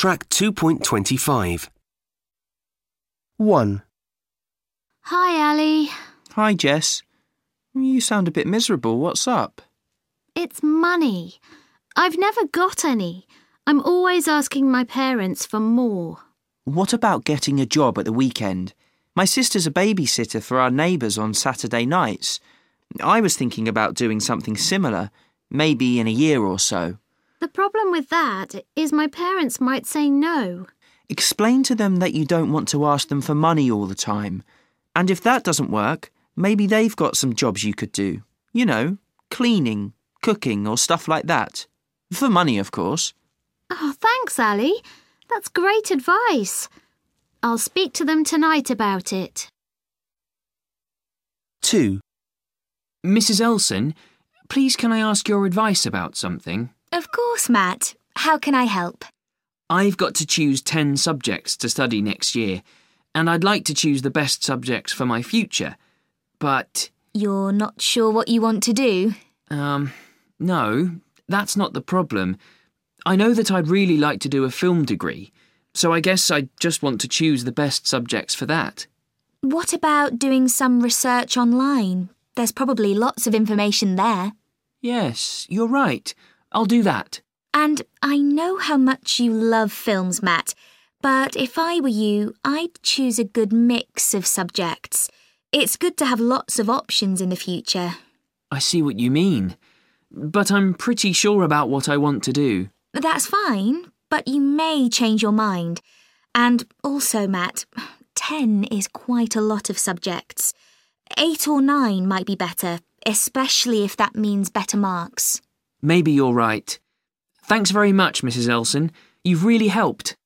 Track 2.25. 1. Hi, Ali. Hi, Jess. You sound a bit miserable. What's up? It's money. I've never got any. I'm always asking my parents for more. What about getting a job at the weekend? My sister's a babysitter for our neighbours on Saturday nights. I was thinking about doing something similar, maybe in a year or so. The problem with that is my parents might say no. Explain to them that you don't want to ask them for money all the time. And if that doesn't work, maybe they've got some jobs you could do. You know, cleaning, cooking or stuff like that. For money, of course. Oh, thanks, Ali. That's great advice. I'll speak to them tonight about it. 2. Mrs. Elson, please can I ask your advice about something? Of course, Matt. How can I help? I've got to choose 10 subjects to study next year, and I'd like to choose the best subjects for my future. But... You're not sure what you want to do? No, that's not the problem. I know that I'd really like to do a film degree, so I guess I just want to choose the best subjects for that. What about doing some research online? There's probably lots of information there. Yes, you're right. I'll do that. And I know how much you love films, Matt, but if I were you, I'd choose a good mix of subjects. It's good to have lots of options in the future. I see what you mean, but I'm pretty sure about what I want to do. That's fine, but you may change your mind. And also, Matt, 10 is quite a lot of subjects. 8 or 9 might be better, especially if that means better marks. Maybe you're right. Thanks very much, Mrs. Elson. You've really helped.